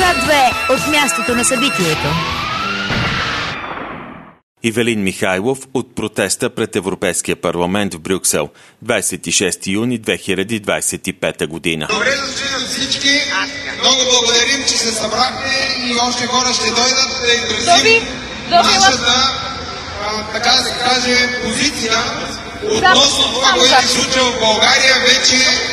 Свят 2 от мястото на събитието. Ивелин Михайлов от протеста пред Европейския парламент в Брюксел, 26 юни 2025 година. Добре дошли на всички. Много благодарим, че се събрахте и още хора ще дойдат да изразим нашата, така да се каже, позиция относно това, което се случва в България вече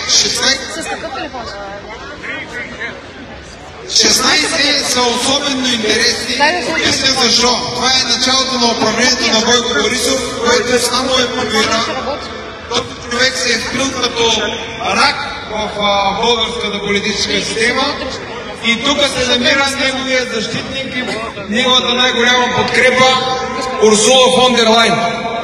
16 са особено интересни. Мисля защо. Това е началото на управлението на Бойко Борисов, което само е побира. Този човек се е скрил като рак в българската политическа система и тук се намира неговия защитник и неговата най-голяма подкрепа Урсула фон дер Лайен.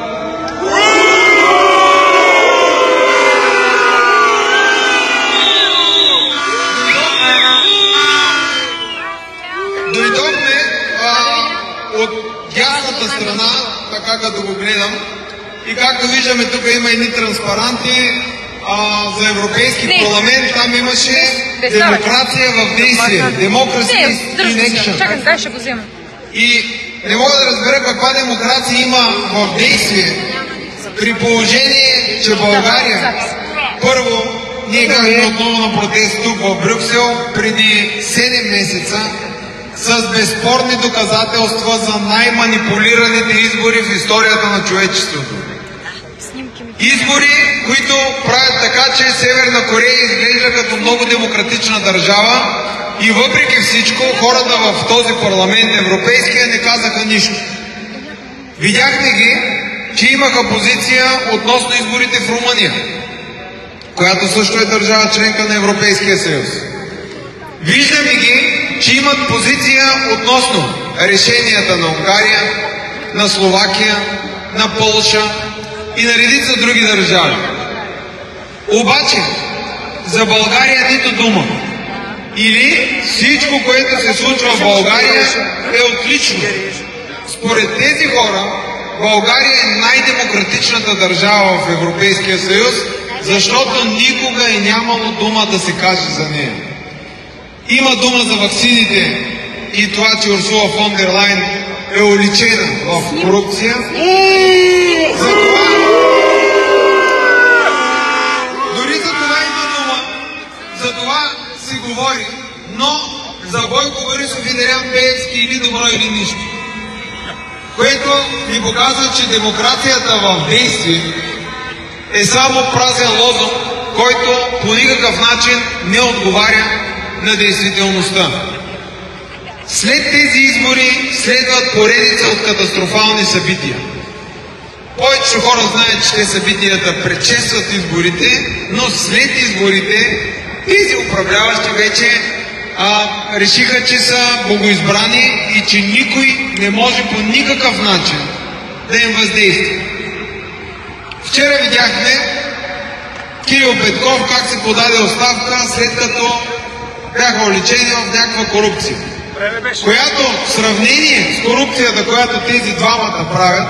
Дойдохме от дясната страна, така като го гледам, и както виждаме, тук има едни транспаранти за Европейски парламент, там имаше демокрация в действие. Democracy in action. Чакай, дай ще го взема. И не мога да разбера каква демокрация има в действие, при положение, че България, първо, ние бяхме отново на протест тук в Брюксел преди 7 месеца, с безспорни доказателства за най-манипулираните избори в историята на човечеството. Избори, които правят така, че Северна Корея изглежда като много демократична държава и въпреки всичко хората в този парламент, европейския, не казаха нищо. Видяхме ги, че имаха позиция относно изборите в Румъния, която също е държава членка на Европейския съюз. Виждаме ги, че имат позиция относно решенията на Унгария, на Словакия, на Полша и на редица други държави. Обаче, за България нито дума. Или всичко, което се случва в България, е отлично. Според тези хора, България е най-демократичната държава в Европейския съюз, защото никога е нямало дума да се каже за нея. Има дума за ваксините и това, че Урсула фон дер Лайен е уличена в корупция. Затова, дори за това има дума, за това се говори, но за Бойко Борисов и Делян Пеевски или добро, или нищо. Което ни показва, че демокрацията в действие е само празен лозунг, който по никакъв начин не отговаря на действителността. След тези избори следват поредица от катастрофални събития. Повечето хора знаят, че те събитията предшестват изборите, но след изборите тези управляващи вече решиха, че са богоизбрани и че никой не може по никакъв начин да им въздейства. Вчера видяхме Кирил Петков как се подаде оставка, след като бяха уличени в някаква корупция, която в сравнение с корупцията, която тези двамата правят,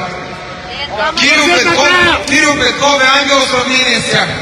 Кирил Петков е ангел в сравнение с тях.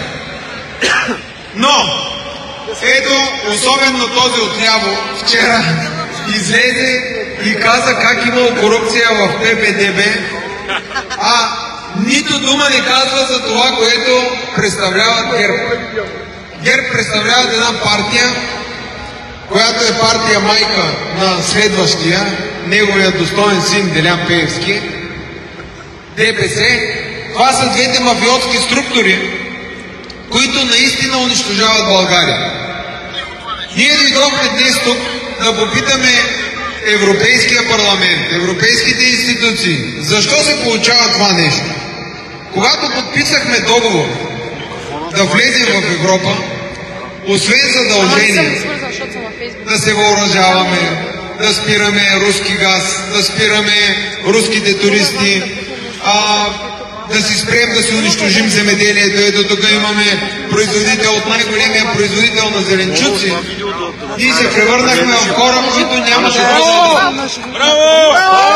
Но ето, особено този отляво вчера излезе и каза как имало корупция в ППДБ, а нито дума не казва за това, което представляват ГЕРБ. ГЕРБ представляват една партия, която е партия майка на следващия, неговият достоен син Делян Пеевски, ДПС. Това са двете мафиотски структури, които наистина унищожават България. Ние дойдохме днес тук да попитаме Европейския парламент, европейските институции, защо се получава това нещо? Когато подписахме договор да влезем в Европа, освен задължение да се въоръжаваме, да спираме руски газ, да спираме руските туристи, да си спрем да си унищожим земеделието. Ето тук имаме производител от най-големия производител на зеленчуци. Ние се превърнахме в хора, които нямаше да... Браво!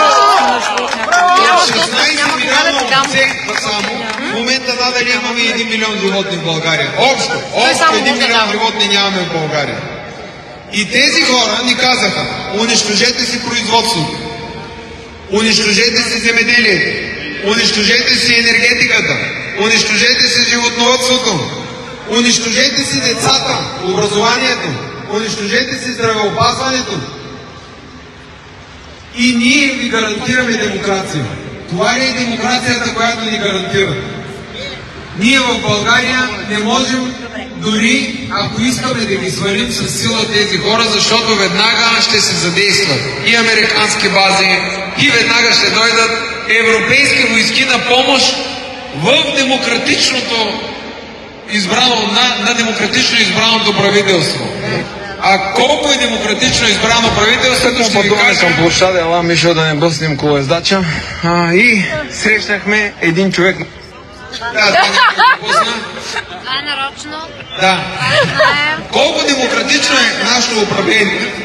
16 милиона овце само. В момента надали имаме 1 милион животни в България. Общо 1 милион животни нямаме в България. И тези хора ни казаха: унищожете си производството, унищожете си земеделието, унищожете си енергетиката, унищожете си животновъдството, унищожете си децата, образованието, унищожете си здравеопазването. И ние ви гарантираме демокрация. Това ли е демокрацията, която ни гарантира? Ние в България не можем, дори ако искаме да ги свалим с сила тези хора, защото веднага ще се задействат и американски бази, и веднага ще дойдат европейски войски на помощ в демократичното на демократично избраното правителство. А колко е демократично избрано правителството, ще ви кажа... към площада Ела Мишо да не бъснем колоездача. И срещнахме един човек. Да, това някой пусна. Това е нарочно. Да. Колко демократично е нашето управление?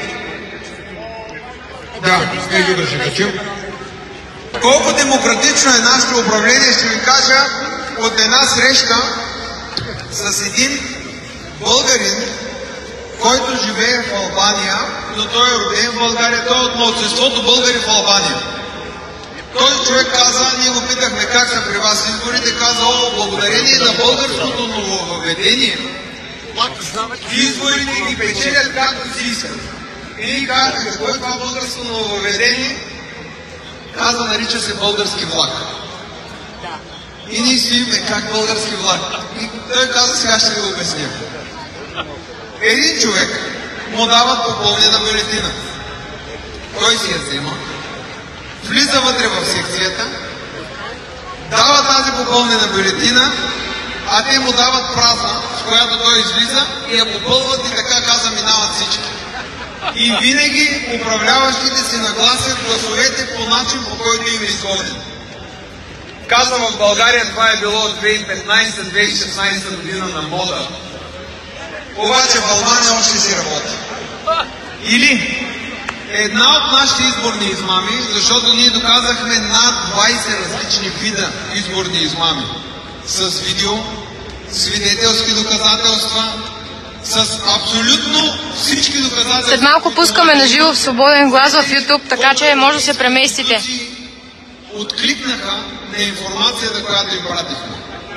Да, да ще качим. Колко демократично е нашето управление, ще ви кажа от една среща с един българин, който живее в Албания, но той е роден в България, той е от малцинството българи в Албания. Този човек каза, ние го питахме как са при вас изборите, каза: благодарение на българското нововъведение, изборите ги печелят както си искат. И ние казахме: какво е това българско нововъведение? Каза: нарича се български влак. И ние си имаме как български влак. И той каза: сега ще ви го обясня. Един човек му дават попълнена бюлетина. Той си я взема, влиза вътре в секцията, дава тази попълнена бюлетина, а те му дават празна, с която той излиза и я попълват и така каза минават всички. И винаги управляващите си нагласят гласовете по начин, по който им е изгоден. Каза, в България това е било от 2015-2016 година на мода. Обаче в Албания още си работи. Или една от нашите изборни измами, защото ние доказахме над 20 различни вида изборни измами. С видео, свидетелски доказателства, с абсолютно всички доказателства. След малко пускаме на живо в свободен глас в YouTube, така че може да се преместите. Откликнаха на информацията, която им пратихме.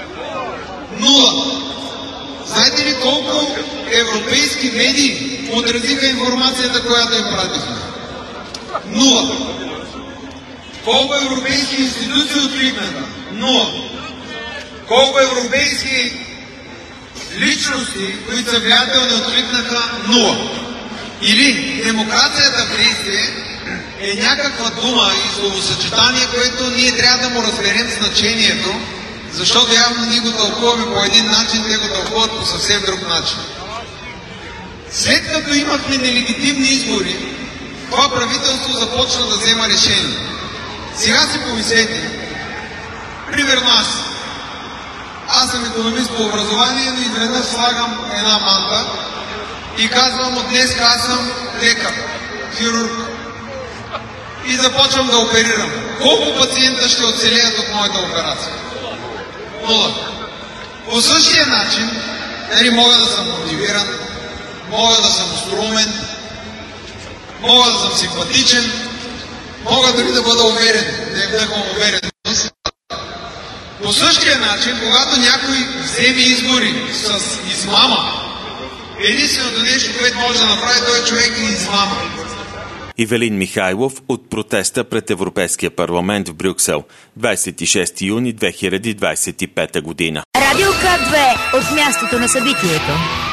0. Знаете ли колко европейски медии отразиха информацията, която им пратихме? 0. Колко европейски институции откликнаха? 0. Колко европейски личности, които са влиятелни, откликнаха? 0. Или демокрацията в действие е някаква дума и словосъчетание, което ние трябва да му разберем значението, защото явно ние го тълкуваме по един начин, те го тълкуват по съвсем друг начин. След като имахме нелегитимни избори, това правителство започна да взема решение. Сега си помислете, примерно аз съм икономист по образование, но изведнъж слагам една манта и казвам: от днес аз съм лекар, хирург и започвам да оперирам. Колко пациента ще оцелеят от моята операция? 0. По същия начин, мога да съм мотивиран, мога да съм остроумен, мога да съм симпатичен, мога дори да бъда уверен, да вдъхвам увереност. По същия начин, когато някой вземе избори с измама, единственото нещо, което може да направи този човек, е измама. Ивелин Михайлов от протеста пред Европейския парламент в Брюксел, 26 юни 2025 година. Радио К2 от мястото на събитието.